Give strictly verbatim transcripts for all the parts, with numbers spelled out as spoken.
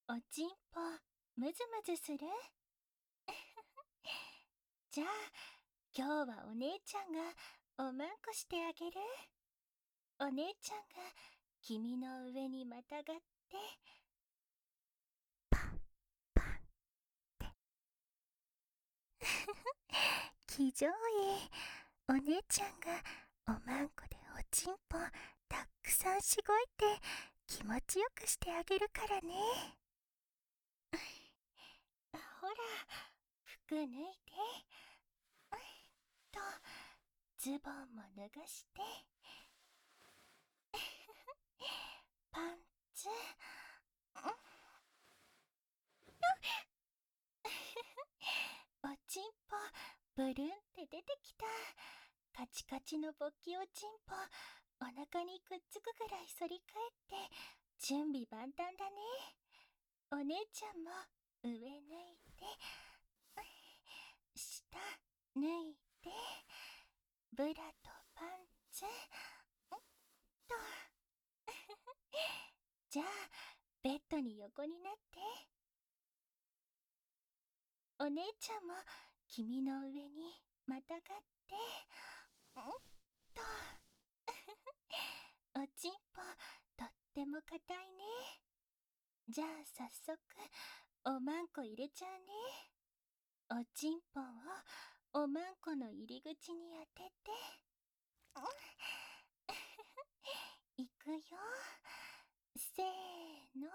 おちんぽ、むずむずするじゃあ、今日はお姉ちゃんがおまんこしてあげる。お姉ちゃんが君の上にまたがって、パンパンって。気丈い。お姉ちゃんがおまんこでおちんぽたくさんしごいて気持ちよくしてあげるからね。ほら、服脱いで。と、ズボンも脱がして。パンツ。おちんぽ、ブルンって出てきた。カチカチの勃起おちんぽ、お腹にくっつくぐらい反り返って、準備万端だね。お姉ちゃんも上脱いで、下脱いで、ブラとパンツ、と。じゃあ、ベッドに横になって。お姉ちゃんも君の上にまたがって、んと。おちんぽ、とっても硬いね。じゃあ早速、おまんこ入れちゃうね。おちんぽをおまんこの入り口に当てて。いくよ。せーの。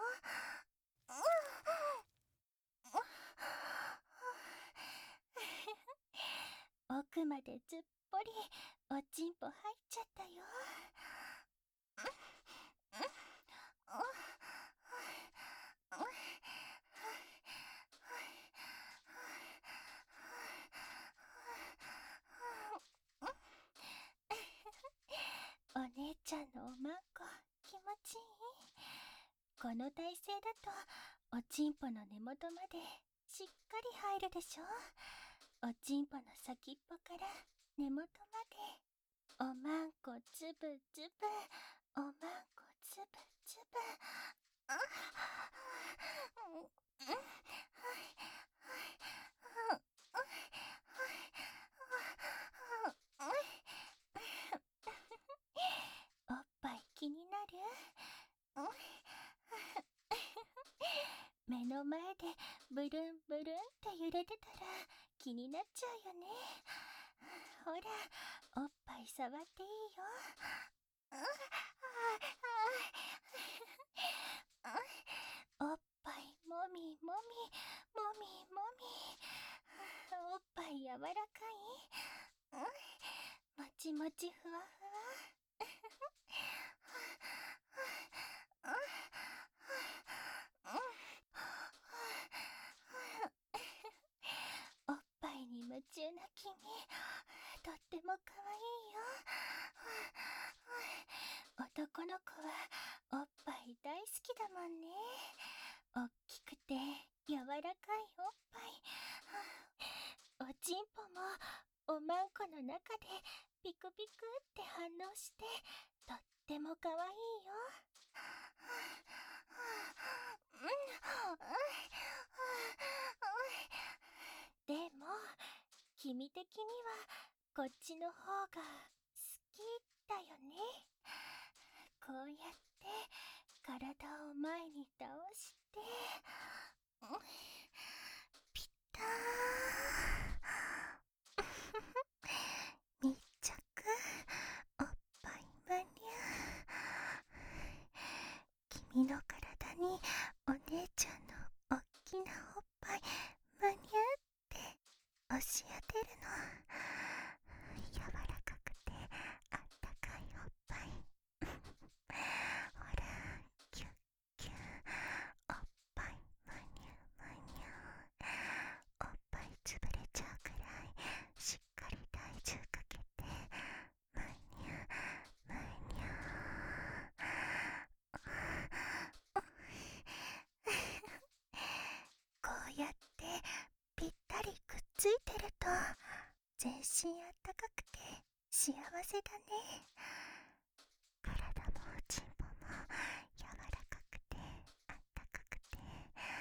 奥までずっぽりおちんぽ入っちゃったよ。お姉ちゃんのおまんこ気持ちいい。この体勢だとおちんぽの根元までしっかり入るでしょ。おちんぽの先っぽから根元までおまんこつぶつぶ、おまんこつぶつぶ。おっぱい気になる？目の前でブルンブルンって揺れてたら気になっちゃうよね。ほら、おっぱい触っていいよ。おっぱいもみもみもみもみ。おっぱい柔らかい？もちもちふわふわ。おっぱいに夢中な君、とってもかわいいよ。男の子はおっぱい大好きだもんね。おっきくて柔らかいおっぱい。おちんぽもおまんこの中でピクピクって反応して、とってもかわいいよ。でも、君的にはこっちの方が好きだよね。こうやって体を前に倒して、ピター。密着。おっぱいむにゅ。君の体にお姉ちゃんのおっきなおっぱいむにゅって押し当てるの。柔らかくてあったかいおっぱい。ほら、キュッキュッ。おっぱいむにゅむにゅ。おっぱいつぶれちゃうくらいしっかり体重かけてむにゅむにゅ。こうやってぴったりくっついてると全身あったかくて幸せだね。体もおちんぽも柔らかくてあったかくて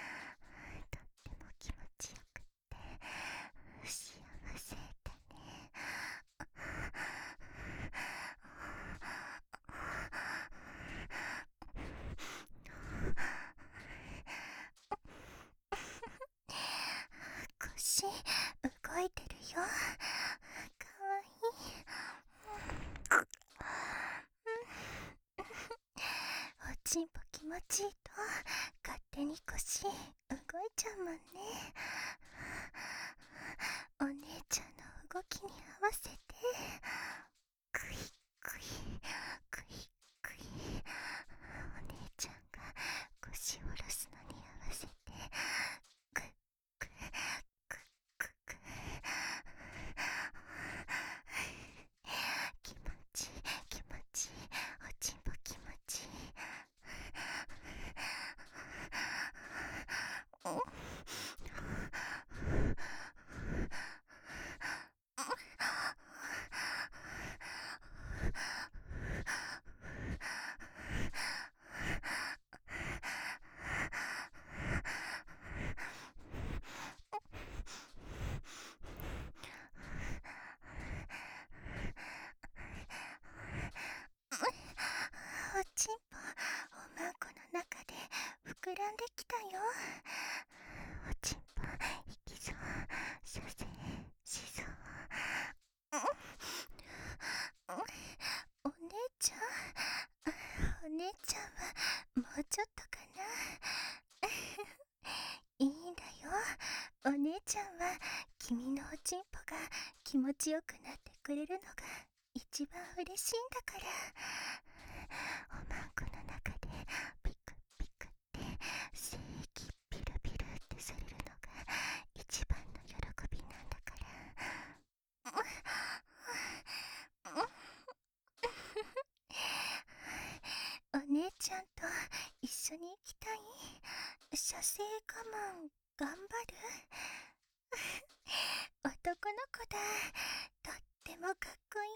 よ。かわいい。おちんぽ気持ちいいと勝手に腰動いちゃうもんね。お姉ちゃんの動きに合わせてクイクイクイクイ、お姉ちゃんが腰を下ろすのに合わせてクッククックク、気持ちいい気持ちいい、おちんぽ気持ちいい。おちんぽおまんこの中で膨らんできたよ。おちんぽいきそう、射精しそう。お姉ちゃん、お姉ちゃんはもうちょっとかな。いいんだよ。お姉ちゃんは君のおちんぽが気持ちよくなってくれるのが一番嬉しいんだから。おまんこの中でピクピクって精液ピルピルってされるのが一番の喜びなんだから。お姉ちゃんと一緒に行きたい。射精我慢頑張る。男の子だ。とってもかっこい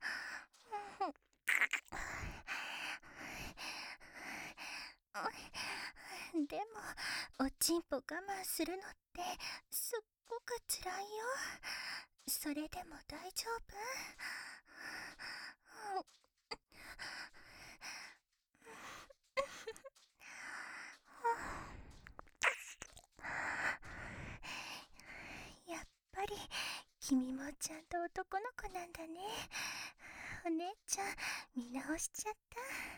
い。でもおちんぽ我慢するのってすっごくつらいよ。それでも大丈夫？やっぱり君もちゃんと男の子なんだね。お姉ちゃん見直しちゃった。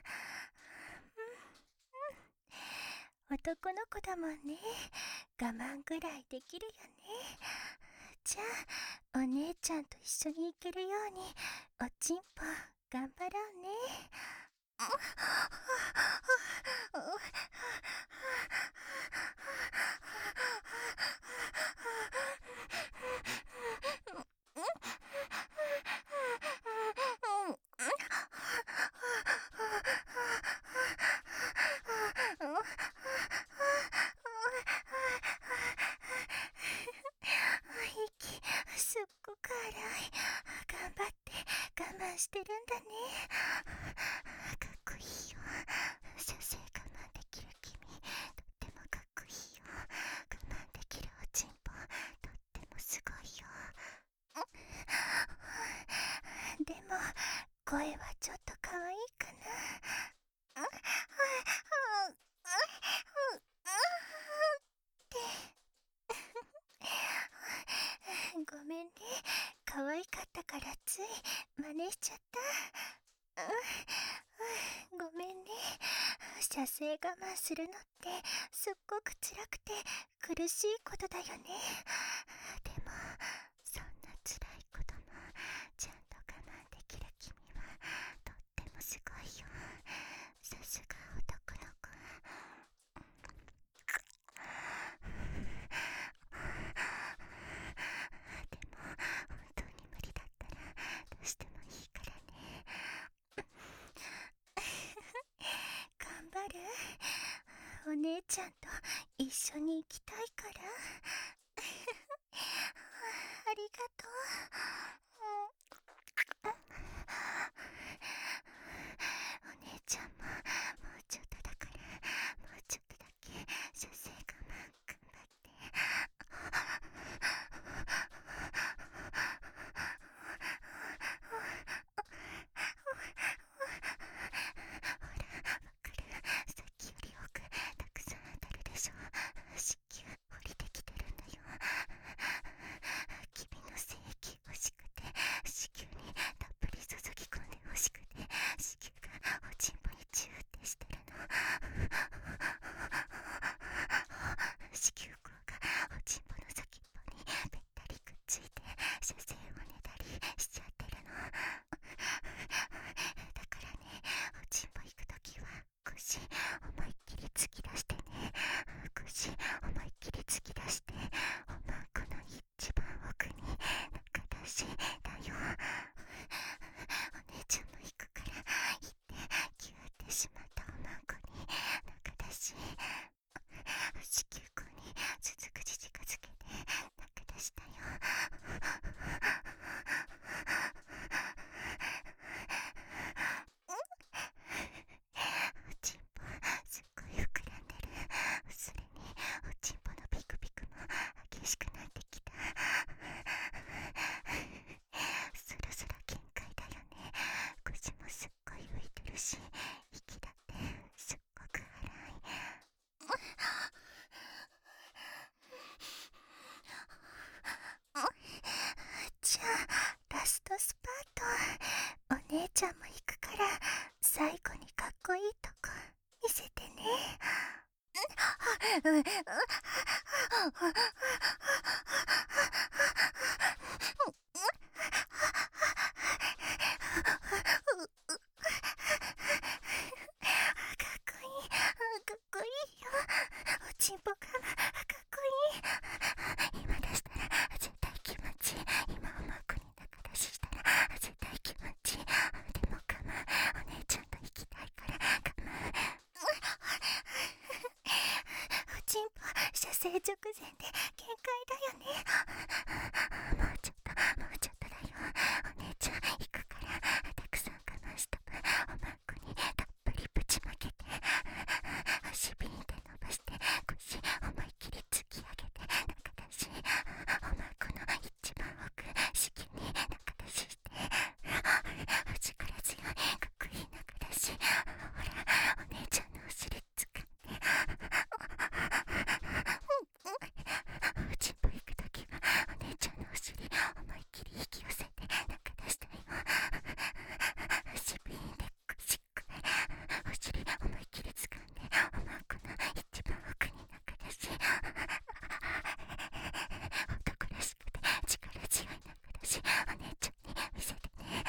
うんうん、男の子だもんね。我慢ぐらいできるよね。じゃあお姉ちゃんと一緒に行けるようにおちんぽ頑張ろうね。息すっごく荒い。頑張って我慢してるんだね。かっこいいよ。射精我慢できる君とってもかっこいいよ。我慢できるおちんぽとってもすごいよ。でも声はちょっと可愛いかな。ごめんね。可愛かったからつい真似しちゃった。うん、ごめんね。射精我慢するのってすっごく辛くて苦しいことだよね。でもそんな辛いこともちゃんと我慢できる君はとってもすごいよ。さすが男の子。でも本当に無理だったらどうしてもいいからね。頑張る。お姉ちゃんと一緒に行きたいから。ありがとう。お姉ちゃんももうちょっとだからもうちょっとだけ射精我慢頑張って。ほらわかる。さっきより多くたくさん当たるでしょ。子宮降りてきてるんだよ。君の精ちゃんも行くから、最後にかっこいいとこ見せてね。うんうんかっこいい、かっこいいよ。おちんぽかま、かっこいい。今出したら絶対気持ちいい。今うまくに中出ししたら絶対気持ちいい。でもかま、お姉ちゃんと行きたいからかま。おちんぽ射精直前で限界だよね。もうちょっともうちょっとだよ。お姉ちゃん行くからたくさん我慢しとく。おまんこにたっぷりぶちまけて、足ビンで伸ばして腰思いっきり突き上げて中出し、おまんこの一番奥子宮に中出しして、力強いかっこいい中出し、ほらお姉ちゃんのお尻つかんで、おちんぽ行くときはお姉ちゃんのお尻思いっきり引き寄せて中出したいよ。足ビンでしっかりお尻思いっきりつかんで、おまんこの一番奥に中出し、男らしくて力強い中出し、お姉ちゃんに見せてね。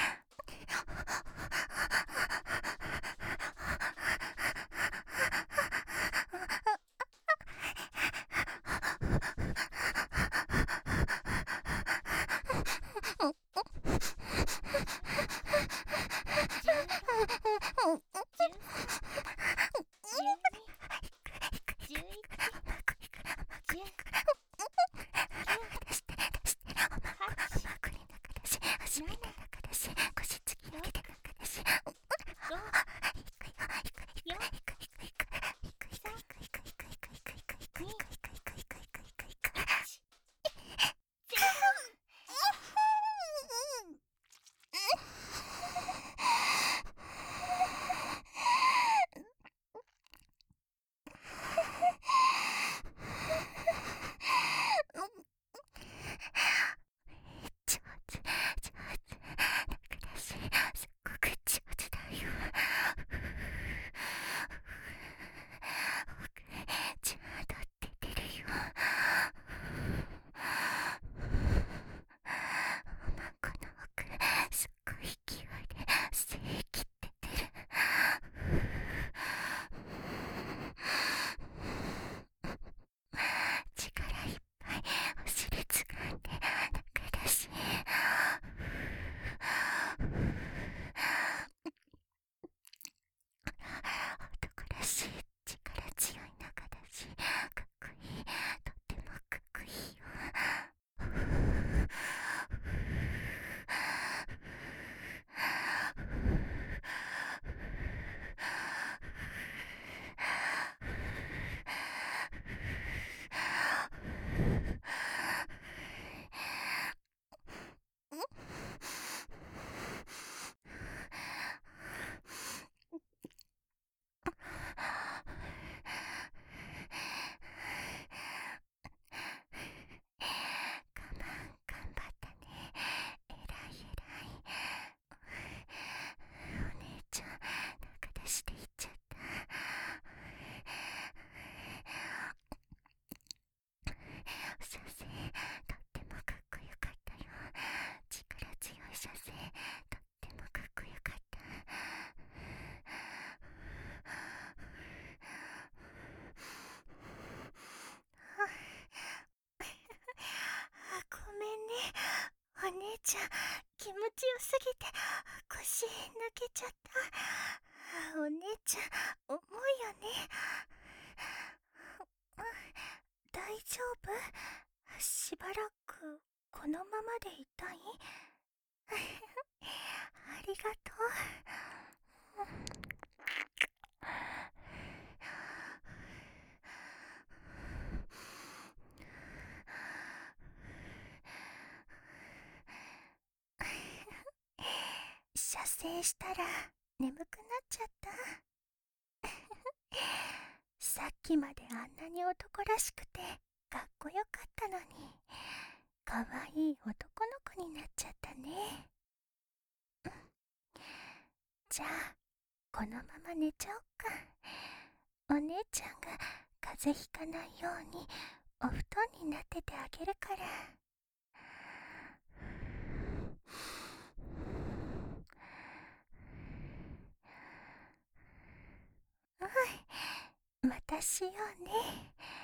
上手、上手。中出し、すっごく上手だよ。奥、ちゃんと出てるよ。おまんこの奥、すっごい勢いで精液って出る。力いっぱいお尻つかんで中出し、男らしい力強い中出し、かっこいい、とってもかっこいいよ。我慢頑張ったね。えらいえらい。お姉ちゃん中出していっちゃった。射精とってもかっこよかったよ。力強い射精とってもかっこよかった。ごめんね。お姉ちゃん、気持ちよすぎて腰抜けちゃった。お姉ちゃん、重いよね。大丈夫？しばらくこのままでいたい？ありがとう。射精したら眠くなっちゃった。さっきまであんなに男らしくてかっこよかったのに、かわいい男の子になっちゃったね。 じゃあこのまま寝ちゃおっか。お姉ちゃんが風邪ひかないようにお布団になっててあげるから。うん、またしようね。